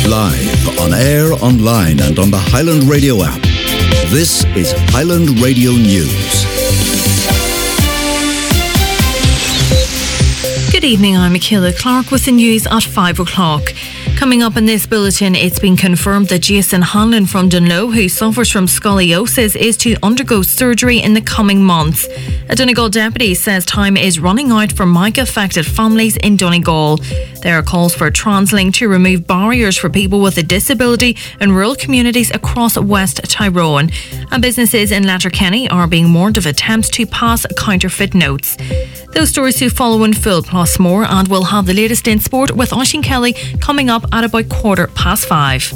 Live, on air, online and on the Highland Radio app. This is Highland Radio News. Good evening, I'm Michaela Clark with the news at 5 o'clock. Coming up in this bulletin, it's been confirmed that Jason Hanlon from Dunloe, who suffers from scoliosis, is to undergo surgery in the coming months. A Donegal deputy says time is running out for mica-affected families in Donegal. There are calls for TransLink to remove barriers for people with a disability in rural communities across West Tyrone. And businesses in Letterkenny are being warned of attempts to pass counterfeit notes. Those stories to follow in full, plus more, and we'll have the latest in sport with Oisín Kelly coming up at about 5:15.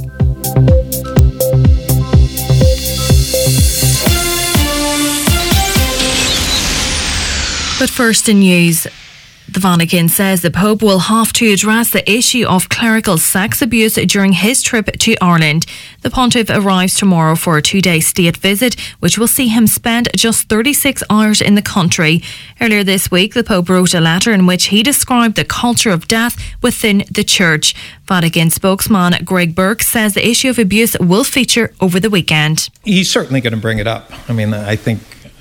But first in news, the Vatican says the Pope will have to address the issue of clerical sex abuse during his trip to Ireland. The Pontiff arrives tomorrow for a 2-day state visit, which will see him spend just 36 hours in the country. Earlier this week, the Pope wrote a letter in which he described the culture of death within the Church. Vatican spokesman Greg Burke says the issue of abuse will feature over the weekend. He's certainly going to bring it up. I mean, I think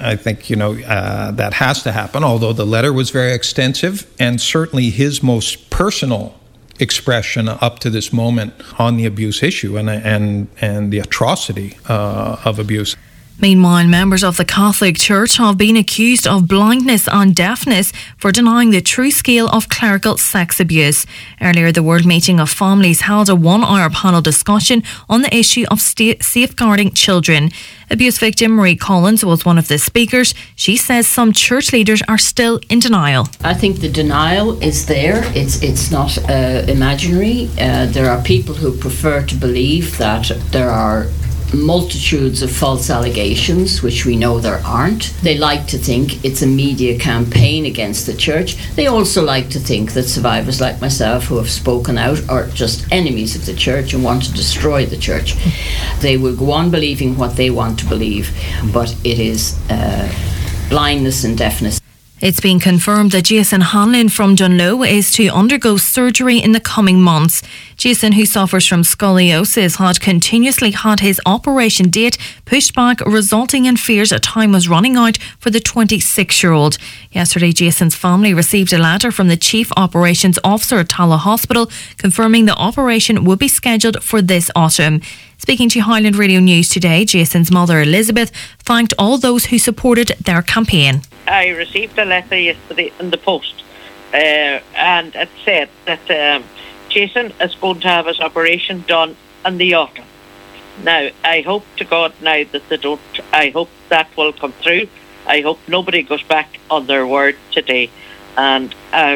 that has to happen, although the letter was very extensive and certainly his most personal expression up to this moment on the abuse issue and the atrocity of abuse. Meanwhile, members of the Catholic Church have been accused of blindness and deafness for denying the true scale of clerical sex abuse. Earlier, the World Meeting of Families held a 1-hour panel discussion on the issue of safeguarding children. Abuse victim Marie Collins was one of the speakers. She says some church leaders are still in denial. I think the denial is there. It's not imaginary. There are people who prefer to believe that there are multitudes of false allegations, which we know there aren't. They like to think it's a media campaign against the church. They also like to think that survivors like myself who have spoken out are just enemies of the church and want to destroy the church. They will go on believing what they want to believe, but it is blindness and deafness. It's been confirmed that Jason Hanlon from Dunloe is to undergo surgery in the coming months. Jason, who suffers from scoliosis, had continuously had his operation date pushed back, resulting in fears that time was running out for the 26-year-old. Yesterday, Jason's family received a letter from the Chief Operations Officer at Tallaght Hospital confirming the operation would be scheduled for this autumn. Speaking to Highland Radio News today, Jason's mother Elizabeth thanked all those who supported their campaign. I received a letter yesterday in the post and it said that Jason is going to have his operation done in the autumn. Now, I hope to God now that they don't. I hope that will come through. I hope nobody goes back on their word today. And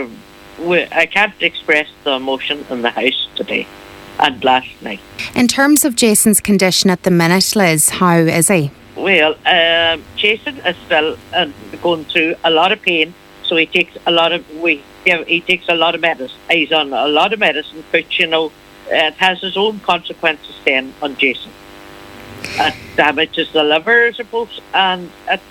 I can't express the emotion in the house today and last night. In terms of Jason's condition at the minute, Liz, how is he? Well, Jason is still going through a lot of pain, so he takes a lot of medicine. He's on a lot of medicine, but it has its own consequences then on Jason. It damages the liver, I suppose, and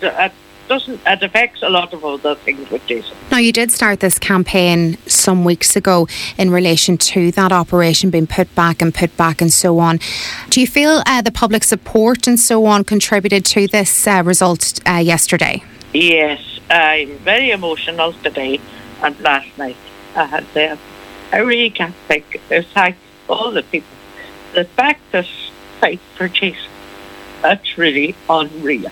it affects a lot of other things with Jason. Now, you did start this campaign some weeks ago in relation to that operation being put back and so on. Do you feel the public support and so on contributed to this result yesterday? Yes, I'm very emotional today and last night. I really can't thank all the people. The fact that fight for Jason, that's really unreal.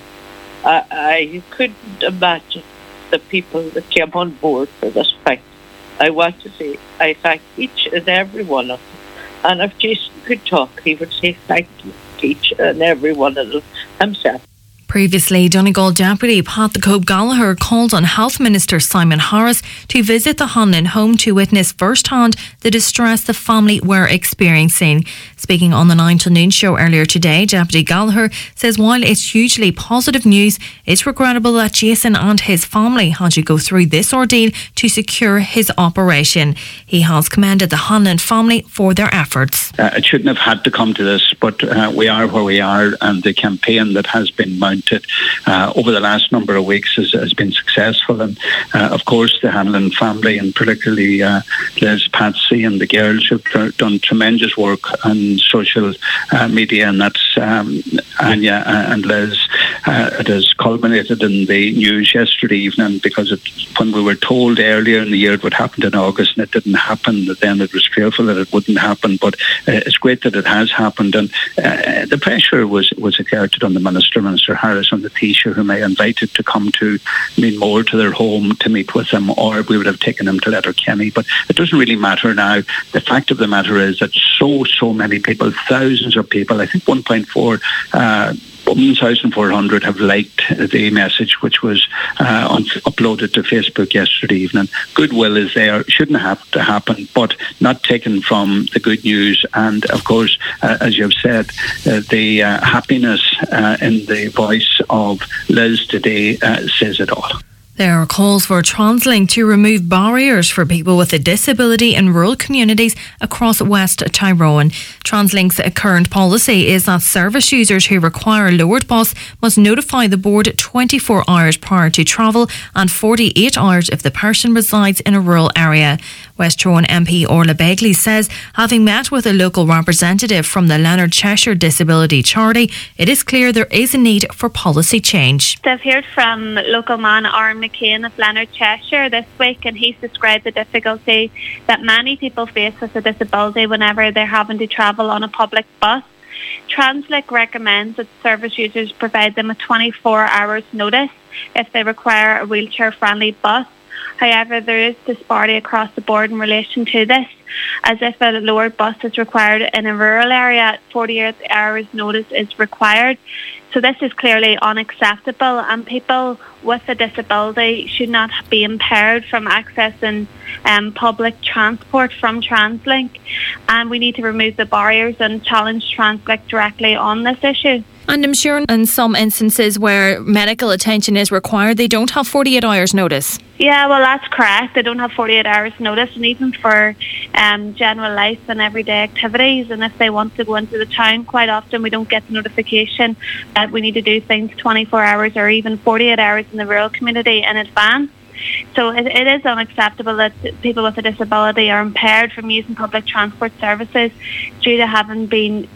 I couldn't imagine the people that came on board for this fight. I want to say I thank each and every one of them. And if Jason could talk, he would say thank you to each and every one of them himself. Previously, Donegal Deputy Pat the Cope Gallagher called on Health Minister Simon Harris to visit the Hanlon home to witness firsthand the distress the family were experiencing. Speaking on the 9 to Noon show earlier today, Deputy Gallagher says while it's hugely positive news, it's regrettable that Jason and his family had to go through this ordeal to secure his operation. He has commended the Hanlon family for their efforts. It shouldn't have had to come to this, but we are where we are, and the campaign that has been mounted implemented over the last number of weeks has been successful. And of course, the Hanlon family, and particularly Liz, Patsy and the girls, have done tremendous work on social media, and that's Anya and Liz. It has culminated in the news yesterday evening, because when we were told earlier in the year it would happen in August and it didn't happen, then it was fearful that it wouldn't happen. But it's great that it has happened, and the pressure was exerted on the Minister Harris, on the Taoiseach, whom I invited to come to Meanmore, to their home, to meet with them, or we would have taken them to Letterkenny. But it doesn't really matter now. The fact of the matter is that so many people, thousands of people, I think 1,400 have liked the message which was uploaded to Facebook yesterday evening. Goodwill is there, shouldn't have to happen, but not taken from the good news. And of course, as you've said, the happiness in the voice of Liz today says it all. There are calls for TransLink to remove barriers for people with a disability in rural communities across West Tyrone. TransLink's current policy is that service users who require a lowered bus must notify the board 24 hours prior to travel and 48 hours if the person resides in a rural area. West Tyrone MP Orla Begley says, having met with a local representative from the Leonard Cheshire Disability Charity, it is clear there is a need for policy change. I've heard from local man Aaron McCain of Leonard Cheshire this week, and he's described the difficulty that many people face with a disability whenever they're having to travel on a public bus. TransLink recommends that service users provide them with 24 hours notice if they require a wheelchair-friendly bus. However, there is disparity across the board in relation to this, as if a lowered bus is required in a rural area, 48 hours notice is required. So this is clearly unacceptable, and people with a disability should not be impaired from accessing public transport from TransLink, and we need to remove the barriers and challenge TransLink directly on this issue. And I'm sure in some instances where medical attention is required, they don't have 48 hours notice. Yeah, well, that's correct. They don't have 48 hours notice, and even for general life and everyday activities. And if they want to go into the town, quite often we don't get the notification that we need to do things 24 hours or even 48 hours in the rural community in advance. So it is unacceptable that people with a disability are impaired from using public transport services due to having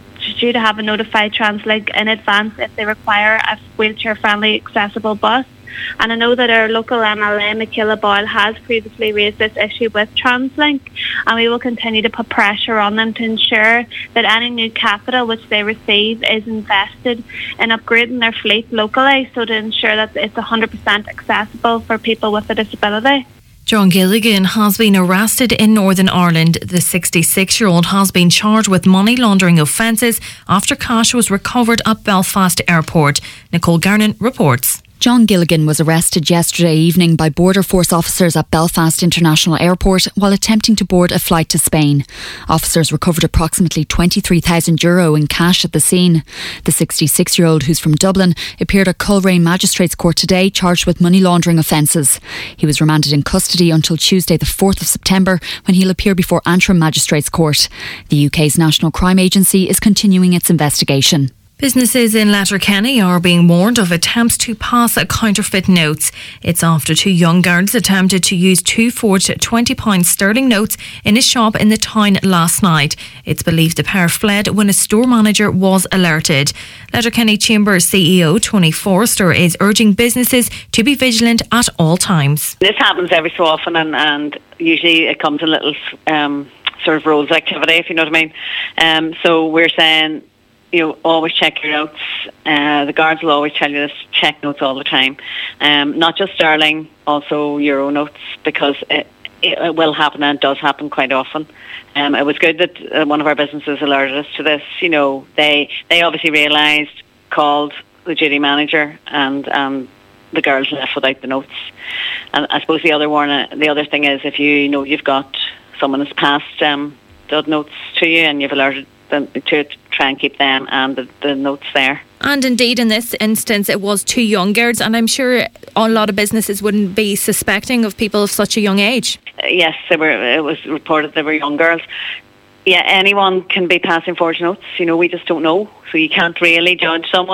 notified TransLink in advance if they require a wheelchair-friendly accessible bus. And I know that our local MLA, Michaela Boyle, has previously raised this issue with TransLink, and we will continue to put pressure on them to ensure that any new capital which they receive is invested in upgrading their fleet locally, so to ensure that it's 100% accessible for people with a disability. John Gilligan has been arrested in Northern Ireland. The 66-year-old has been charged with money laundering offences after cash was recovered at Belfast Airport. Nicole Garnon reports. John Gilligan was arrested yesterday evening by Border Force officers at Belfast International Airport while attempting to board a flight to Spain. Officers recovered approximately €23,000 in cash at the scene. The 66-year-old, who's from Dublin, appeared at Coleraine Magistrates Court today charged with money laundering offences. He was remanded in custody until Tuesday the 4th of September, when he'll appear before Antrim Magistrates Court. The UK's National Crime Agency is continuing its investigation. Businesses in Letterkenny are being warned of attempts to pass counterfeit notes. It's after two young girls attempted to use two forged £20 sterling notes in a shop in the town last night. It's believed the pair fled when a store manager was alerted. Letterkenny Chamber CEO Tony Forrester is urging businesses to be vigilant at all times. This happens every so often, and usually it comes in little sort of roles activity, if you know what I mean. So we're saying, always check your notes. The guards will always tell you this, check notes all the time. Not just sterling, also euro notes, because it will happen, and it does happen quite often. It was good that one of our businesses alerted us to this. They obviously realised, called the duty manager, and the girls left without the notes. And I suppose the other thing is, if you've got someone that's passed the notes to you and you've alerted them to try and keep them and the notes there. And indeed, in this instance, it was two young girls, and I'm sure a lot of businesses wouldn't be suspecting of people of such a young age. Yes, it was reported they were young girls. Yeah, anyone can be passing forged notes. We just don't know, so you can't really judge someone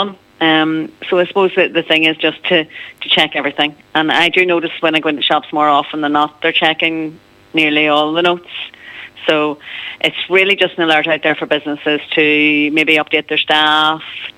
So I suppose that the thing is just to check everything. And I do notice when I go into shops more often than not, they're checking nearly all the notes. So it's really just an alert out there for businesses to maybe update their staff,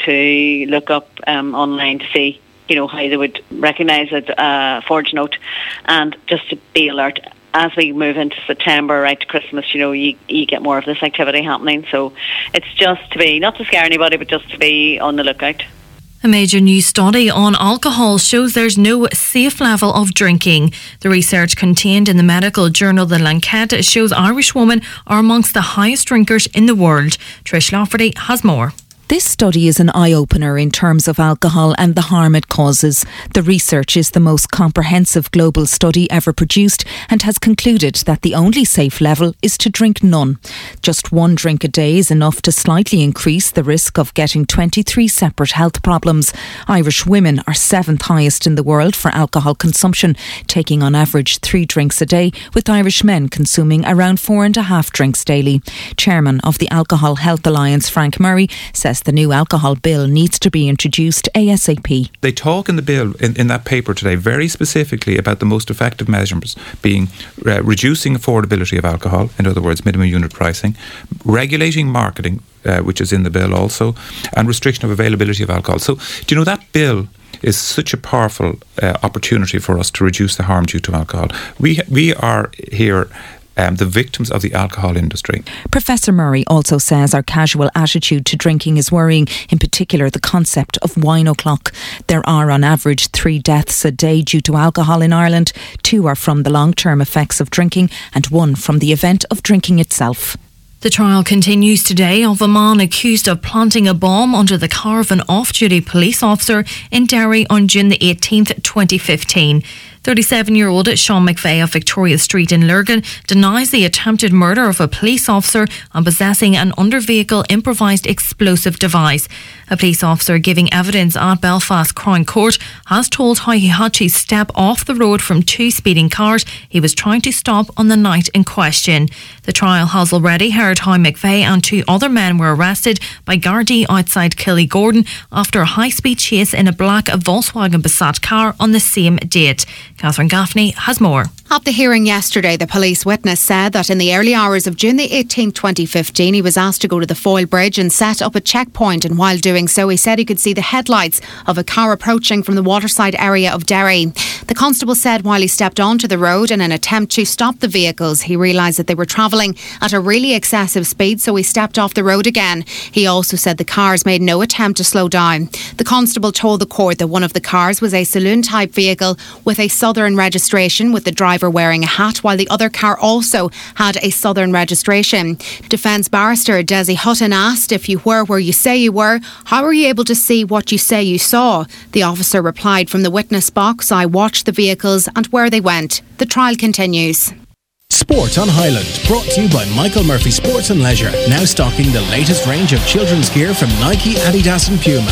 to look up online to see, how they would recognise a forged note, and just to be alert. As we move into September, right to Christmas, you get more of this activity happening. So it's just to be, not to scare anybody, but just to be on the lookout. A major new study on alcohol shows there's no safe level of drinking. The research contained in the medical journal The Lancet shows Irish women are amongst the highest drinkers in the world. Trish Lafferty has more. This study is an eye-opener in terms of alcohol and the harm it causes. The research is the most comprehensive global study ever produced and has concluded that the only safe level is to drink none. Just one drink a day is enough to slightly increase the risk of getting 23 separate health problems. Irish women are 7th highest in the world for alcohol consumption, taking on average 3 drinks a day, with Irish men consuming around 4.5 drinks daily. Chairman of the Alcohol Health Alliance, Frank Murray, says the new alcohol bill needs to be introduced ASAP. They talk in the bill, in that paper today, very specifically about the most effective measures being reducing affordability of alcohol, in other words, minimum unit pricing, regulating marketing, which is in the bill also, and restriction of availability of alcohol. So, that bill is such a powerful opportunity for us to reduce the harm due to alcohol. We are here the victims of the alcohol industry. Professor Murray also says our casual attitude to drinking is worrying, in particular the concept of wine o'clock. There are on average 3 deaths a day due to alcohol in Ireland. 2 are from the long-term effects of drinking and 1 from the event of drinking itself. The trial continues today of a man accused of planting a bomb under the car of an off-duty police officer in Derry on June the 18th, 2015. 37-year-old Sean McVeigh of Victoria Street in Lurgan denies the attempted murder of a police officer and possessing an under-vehicle improvised explosive device. A police officer giving evidence at Belfast Crown Court has told how he had to step off the road from 2 speeding cars he was trying to stop on the night in question. The trial has already heard how McVeigh and 2 other men were arrested by Gardaí outside Killygordon after a high-speed chase in a black Volkswagen Passat car on the same date. Catherine Gaffney has more. At the hearing yesterday, the police witness said that in the early hours of June the 18th, 2015, he was asked to go to the Foyle Bridge and set up a checkpoint, and while doing so, he said he could see the headlights of a car approaching from the waterside area of Derry. The constable said while he stepped onto the road in an attempt to stop the vehicles, he realised that they were travelling at a really excessive speed, so he stepped off the road again. He also said the cars made no attempt to slow down. The constable told the court that one of the cars was a saloon-type vehicle with a Southern registration, with the driver wearing a hat, while the other car also had a Southern registration. Defence barrister Desi Hutton asked, if you were where you say you were, how were you able to see what you say you saw? The officer replied, from the witness box, I watched the vehicles and where they went. The trial continues. Sport on Highland, brought to you by Michael Murphy Sports and Leisure. Now stocking the latest range of children's gear from Nike, Adidas and Puma.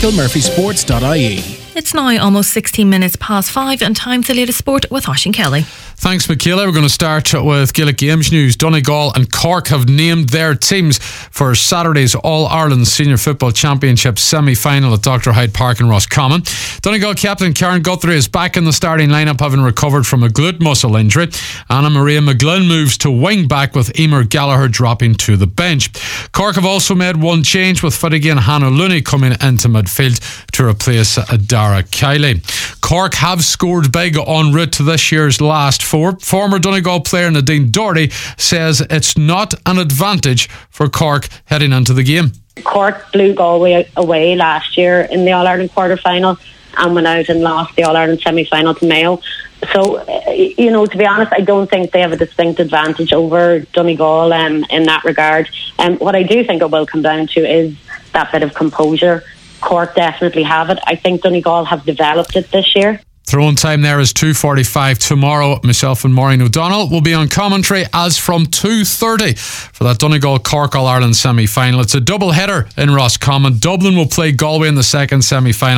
michaelmurphysports.ie. It's now almost 16 minutes past 5 and time for the latest sport with Oisín Kelly. Thanks, Michaela. We're going to start with Gaelic Games news. Donegal and Cork have named their teams for Saturday's All-Ireland Senior Football Championship semi-final at Dr. Hyde Park in Roscommon. Donegal captain Karen Guthrie is back in the starting lineup, having recovered from a glute muscle injury. Anna Maria McGlynn moves to wing back, with Emer Gallagher dropping to the bench. Cork have also made one change, with Fadigan Hannah Looney coming into midfield to replace Dara Kiley. Cork have scored big en route to this year's last 4. Former Donegal player Nadine Doherty says it's not an advantage for Cork heading into the game. Cork blew Galway away last year in the All-Ireland quarter-final and went out and lost the All-Ireland semi-final to Mayo. So, to be honest, I don't think they have a distinct advantage over Donegal in that regard. What I do think it will come down to is that bit of composure. Cork definitely have it. I think Donegal have developed it this year. Throw-in time there is 2:45 tomorrow. Myself and Maureen O'Donnell will be on commentary as from 2:30 for that Donegal-Cork All-Ireland semi-final. It's a double header in Roscommon. Dublin will play Galway in the second semi-final,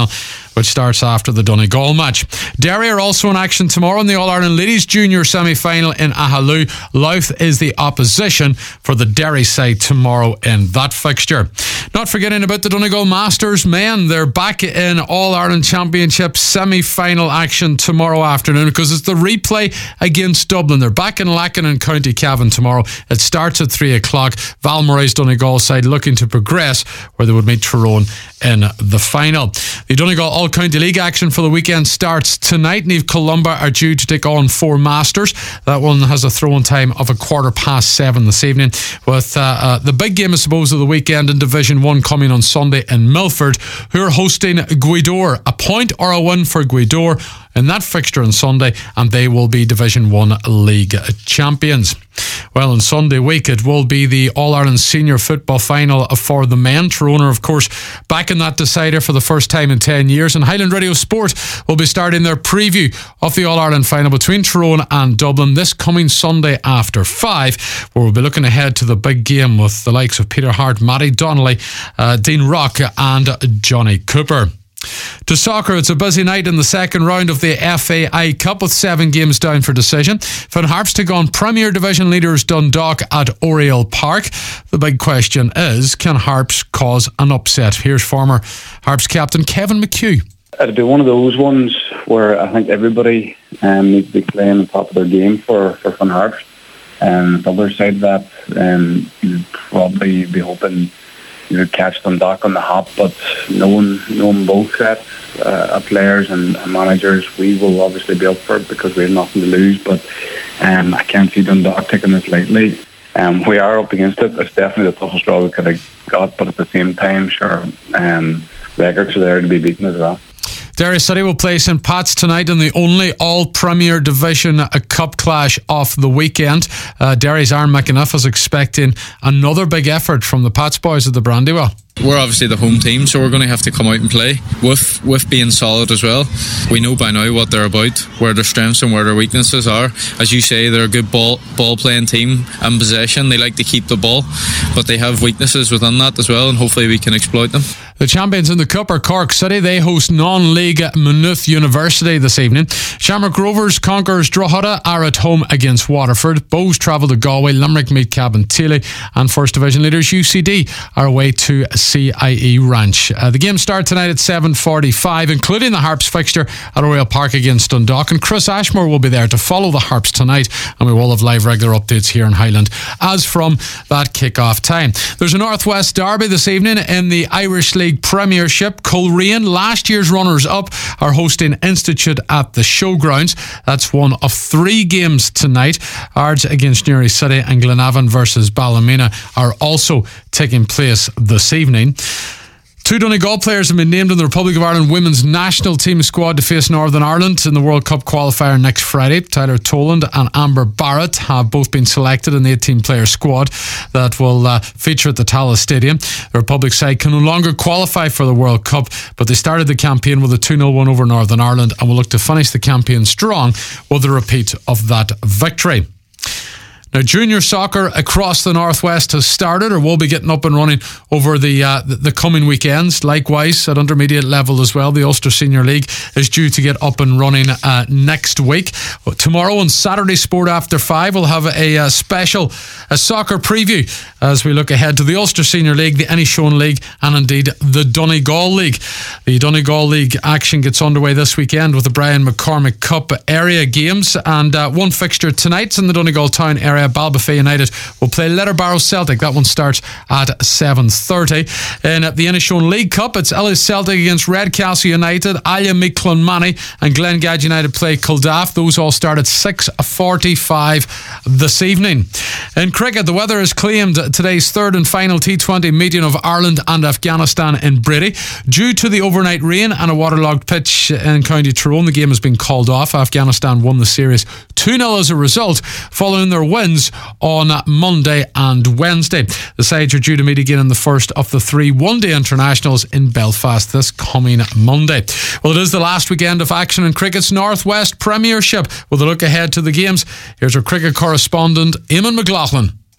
which starts after the Donegal match. Derry are also in action tomorrow in the All-Ireland Ladies Junior semi-final in Ahalou. Louth is the opposition for the Derry side tomorrow in that fixture. Not forgetting about the Donegal Masters men. They're back in All-Ireland Championship semi-final action tomorrow afternoon because it's the replay against Dublin. They're back in Lacken in County Cavan tomorrow. It starts at 3 o'clock. Val Murray's Donegal side looking to progress where they would meet Tyrone in the final. The Donegal All-County League action for the weekend starts tonight. Niamh Columba are due to take on Four Masters. That one has a throw-in time of 7:15 this evening, with the big game, I suppose, of the weekend in Division 1 coming on Sunday in Milford, who are hosting Gweedore. A point or a win for Gweedore in that fixture on Sunday, and they will be Division 1 League champions. Well, on Sunday week, it will be the All-Ireland Senior Football Final for the men. Tyrone are, of course, back in that decider for the first time in 10 years, and Highland Radio Sport will be starting their preview of the All-Ireland Final between Tyrone and Dublin this coming Sunday after 5, where we'll be looking ahead to the big game with the likes of Peter Hart, Matty Donnelly, Dean Rock and Johnny Cooper. To soccer, it's a busy night in the second round of the FAI Cup with 7 games down for decision. Finn Harps take on Premier Division leaders Dundalk at Oriel Park. The big question is, can Harps cause an upset? Here's former Harps captain Kevin McHugh. It'd be one of those ones where I think everybody needs to be playing on top of their game for Finn Harps. The other side of that, you'd probably be hoping you would catch Dundalk on the hop, but knowing both sets of players and managers, we will obviously be up for it because we have nothing to lose, but I can't see Dundalk taking this lightly. We are up against it. It's definitely the toughest draw we could have got, but at the same time, sure, records are there to be beaten as well. Derry City will play St Pat's tonight in the only all-Premier Division Cup clash of the weekend. Derry's Aaron McAnuff is expecting another big effort from the Pats boys at the Brandywell. We're obviously the home team, so we're going to have to come out and play with being solid as well. We know by now what they're about, where their strengths and where their weaknesses are. As you say, they're a good ball playing team and possession. They like to keep the ball, but they have weaknesses within that as well, and hopefully we can exploit them. The champions in the Cup are Cork City. They host non-league Maynooth University this evening. Shamrock Rovers, conquerors Drogheda, are at home against Waterford. Bows travel to Galway. Limerick meet Cabinteely, and First Division leaders UCD are away to CIE Ranch. The games start tonight at 7:45, including the Harps fixture at Oriel Park against Dundalk, and Chris Ashmore will be there to follow the Harps tonight, and we will have live regular updates here in Highland as from that kick-off time. There's a Northwest derby this evening in the Irish League Premiership. Coleraine, last year's runners-up, are hosting Institute at the Showgrounds. That's one of 3 games tonight. Ards against Newry City and Glenavon versus Ballymena are also taking place this evening. 2 Donegal players have been named in the Republic of Ireland women's national team squad to face Northern Ireland in the World Cup qualifier next Friday. Tyler Toland and Amber Barrett have both been selected in the 18-player squad that will feature at the Tallaght Stadium. The Republic side can no longer qualify for the World Cup, but they started the campaign with a 2-0 win over Northern Ireland and will look to finish the campaign strong with a repeat of that victory. Now, junior soccer across the Northwest has started or will be getting up and running over the coming weekends. Likewise, at intermediate level as well, the Ulster Senior League is due to get up and running next week. Tomorrow on Saturday Sport After 5, we'll have a soccer preview as we look ahead to the Ulster Senior League, the Inishowen League, and indeed the Donegal League. The Donegal League action gets underway this weekend with the Brian McCormick Cup area games, and one fixture tonight's in the Donegal Town area. Balbuffet United will play Letterbarrow Celtic. That one starts at 7:30. And at the Inishowen League Cup, it's Ellis Celtic against Redcastle United. Alia meet Clonmany, and Glengad United play Kildaff. Those all start at 6:45 this evening. In cricket, the weather has claimed today's third and final T20 meeting of Ireland and Afghanistan in Brady. Due to the overnight rain and a waterlogged pitch in County Tyrone, the game has been called off. Afghanistan won the series 2-0 as a result, following their wins on Monday and Wednesday. The sides are due to meet again in the first of the 3 one-day internationals in Belfast this coming Monday. Well, it is the last weekend of action in cricket's Northwest Premiership. With a look ahead to the games, here's our cricket correspondent, Eamon McLaughlin.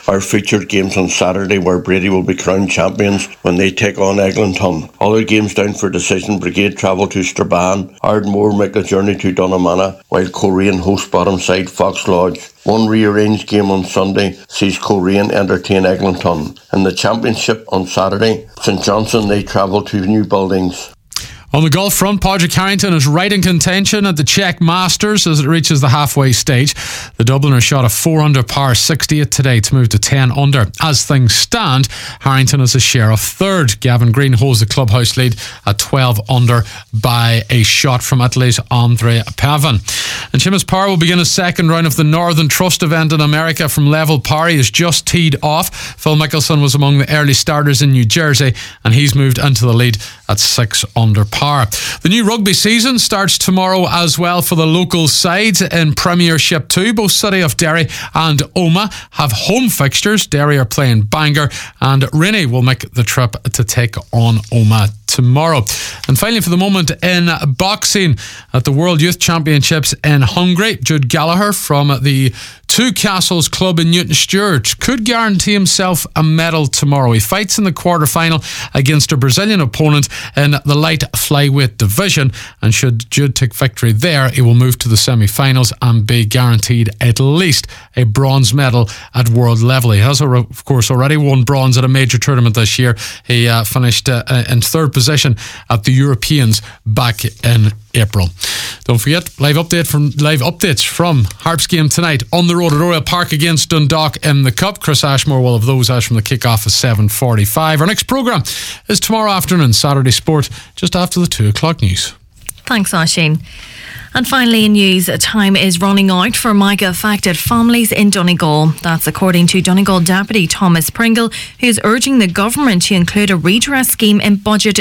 Our featured games on Saturday, where Brady will be crowned champions when they take on Eglinton. Other games down for decision: Brigade travel to Strabane, Ardmore make a journey to Donamana, while Coleraine host bottom side Fox Lodge. One rearranged game on Sunday sees Coleraine entertain Eglinton. In the championship on Saturday, St Johnstone, they travel to New Buildings. On the golf front, Padraig Harrington is right in contention at the Czech Masters as it reaches the halfway stage. The Dubliner shot a 4-under par 68 today to move to 10 under. As things stand, Harrington has a share of third. Gavin Green holds the clubhouse lead at 12 under by a shot from Italy's Andre Pavin. And Seamus Power will begin a second round of the Northern Trust event in America from level par. He has just teed off. Phil Mickelson was among the early starters in New Jersey, and he's moved into the lead at 6 under par. The new rugby season starts tomorrow as well for the local sides in Premiership 2. Both City of Derry and Omagh have home fixtures. Derry are playing Bangor, and Rinny will make the trip to take on Omagh tomorrow. And finally, for the moment, in boxing at the World Youth Championships in Hungary, Jude Gallagher from the Two Castles Club in Newton Stewart could guarantee himself a medal tomorrow. He fights in the quarter-final against a Brazilian opponent in the light flyweight division, and should Jude take victory there, he will move to the semi-finals and be guaranteed at least a bronze medal at world level. He has, of course, already won bronze at a major tournament this year. He finished in third position at the Europeans back in April. Don't forget, live updates from Harps game tonight on the road at Oriel Park against Dundalk in the Cup. Chris Ashmore will have those as from the kick-off at 7:45. Our next programme is tomorrow afternoon, Saturday Sport, just after the 2 o'clock news. Thanks, Oisín. And finally in news, time is running out for MICA affected families in Donegal. That's according to Donegal Deputy Thomas Pringle, who is urging the government to include a redress scheme in Budget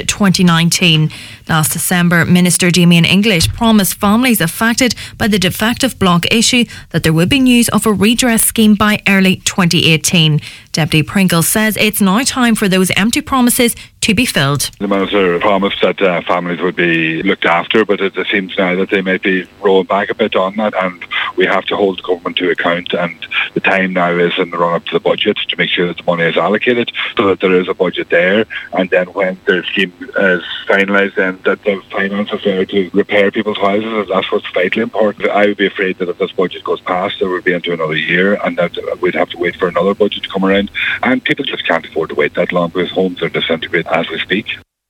2019. Last December, Minister Damien English promised families affected by the defective block issue that there would be news of a redress scheme by early 2018. Deputy Pringle says it's now time for those empty promises to be filled. The Minister promised that families would be looked after, but it seems now that they may be rolling back a bit on that, and we have to hold the government to account, and the time now is in the run-up to the budget to make sure that the money is allocated so that there is a budget there, and then when the scheme is finalised, then that the finances are there to repair people's houses. That's what's vitally important. I would be afraid that if this budget goes past, it would be into another year, and that we'd have to wait for another budget to come around, and people just can't afford to wait that long because homes are disintegrating as we speak.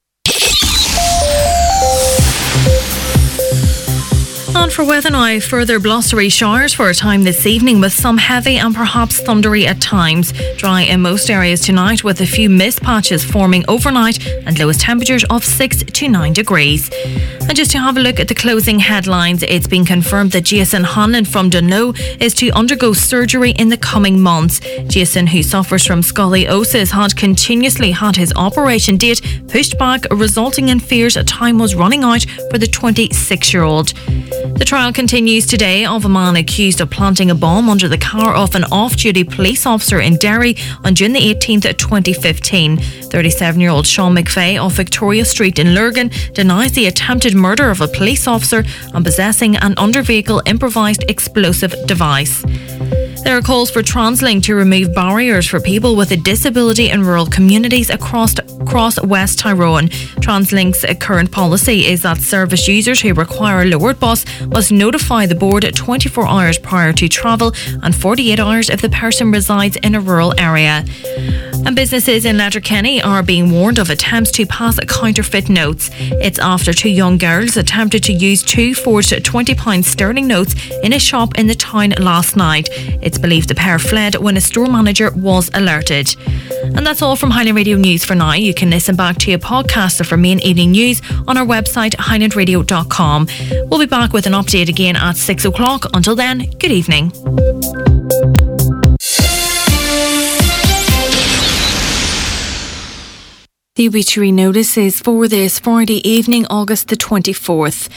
And for weather now, further blustery showers for a time this evening with some heavy and perhaps thundery at times. Dry in most areas tonight with a few mist patches forming overnight and lowest temperatures of 6 to 9 degrees. And just to have a look at the closing headlines, it's been confirmed that Jason Hanlon from Dunloe is to undergo surgery in the coming months. Jason, who suffers from scoliosis, had continuously had his operation date pushed back, resulting in fears time was running out for the 26-year-old. The trial continues today of a man accused of planting a bomb under the car of an off-duty police officer in Derry on June the 18th, 2015. 37-year-old Sean McVeigh of Victoria Street in Lurgan denies the attempted murder of a police officer and possessing an under-vehicle improvised explosive device. There are calls for TransLink to remove barriers for people with a disability in rural communities across West Tyrone. TransLink's current policy is that service users who require a lowered bus must notify the board 24 hours prior to travel and 48 hours if the person resides in a rural area. And businesses in Letterkenny are being warned of attempts to pass counterfeit notes. It's after 2 young girls attempted to use 2 forged £20 sterling notes in a shop in the town last night. It's believed the pair fled when a store manager was alerted. And that's all from Highland Radio News for now. You can listen back to a podcast of our main evening news on our website highlandradio.com. We'll be back with an update again at 6 o'clock. Until then, good evening. The obituary notice is for this Friday evening, August the 24th.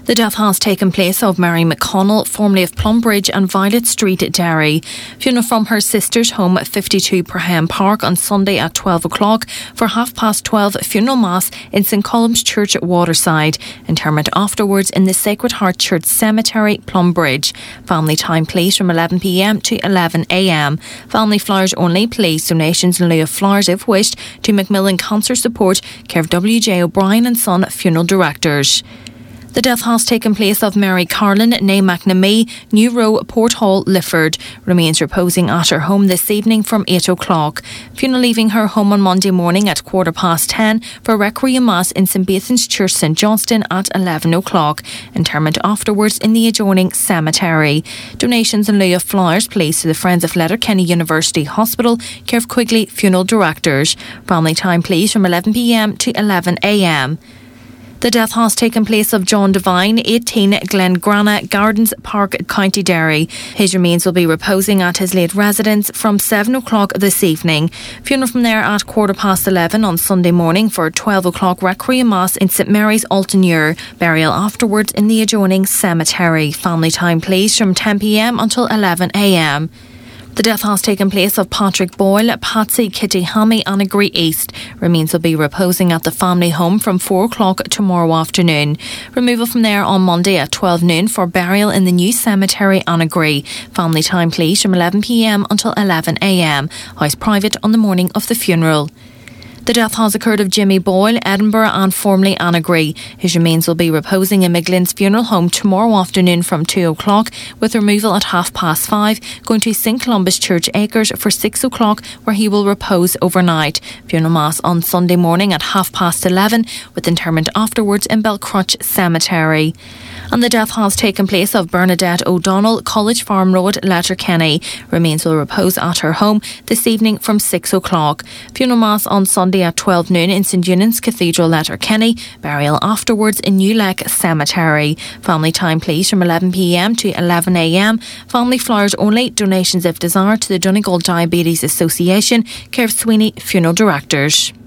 The death has taken place of Mary McConnell, formerly of Plumbridge and Violet Street, Derry. Funeral from her sister's home at 52 Perham Park on Sunday at 12 o'clock for 12:30 funeral mass in St Colum's Church at Waterside. Interment afterwards in the Sacred Heart Church Cemetery, Plumbridge. Family time please from 11 p.m. to 11 a.m. Family flowers only please. Donations in lieu of flowers if wished to Macmillan Cancer Support, care of W.J. O'Brien and Son Funeral Directors. The death has taken place of Mary Carlin, née McNamee, New Row, Port Hall, Lifford. Remains reposing at her home this evening from 8 o'clock. Funeral leaving her home on Monday morning at 10:15 for Requiem Mass in St Bathan's Church, St Johnston at 11 o'clock. Interment afterwards in the adjoining cemetery. Donations in lieu of flowers placed to the Friends of Letterkenny University Hospital, care of Quigley Funeral Directors. Family time please from 11 p.m. to 11 a.m. The death has taken place of John Devine, 18, Glengrana Gardens Park, County Derry. His remains will be reposing at his late residence from 7 o'clock this evening. Funeral from there at 11:15 on Sunday morning for 12 o'clock Requiem Mass in St Mary's, Altonmuir. Burial afterwards in the adjoining cemetery. Family time please from 10 p.m. until 11 a.m. The death has taken place of Patrick Boyle, Patsy Kitty Hammy, Annagry East. Remains will be reposing at the family home from 4 o'clock tomorrow afternoon. Removal from there on Monday at 12 noon for burial in the new cemetery, Annagry. Family time please from 11 p.m. until 11 a.m. House private on the morning of the funeral. The death has occurred of Jimmy Boyle, Edinburgh and formerly Annagry. His remains will be reposing in Miglin's funeral home tomorrow afternoon from 2 o'clock, with removal at 5:30, going to St Columbus Church Acres for 6 o'clock, where he will repose overnight. Funeral mass on Sunday morning at 11:30, with interment afterwards in Belcrutch Cemetery. And the death has taken place of Bernadette O'Donnell, College Farm Road, Letterkenny. Remains will repose at her home this evening from 6 o'clock. Funeral mass on Sunday at 12 noon in St Eunan's Cathedral, Letterkenny. Burial afterwards in New Lake Cemetery. Family time please from 11 p.m. to 11 a.m. Family flowers only. Donations if desired to the Donegal Diabetes Association, care of Sweeney Funeral Directors.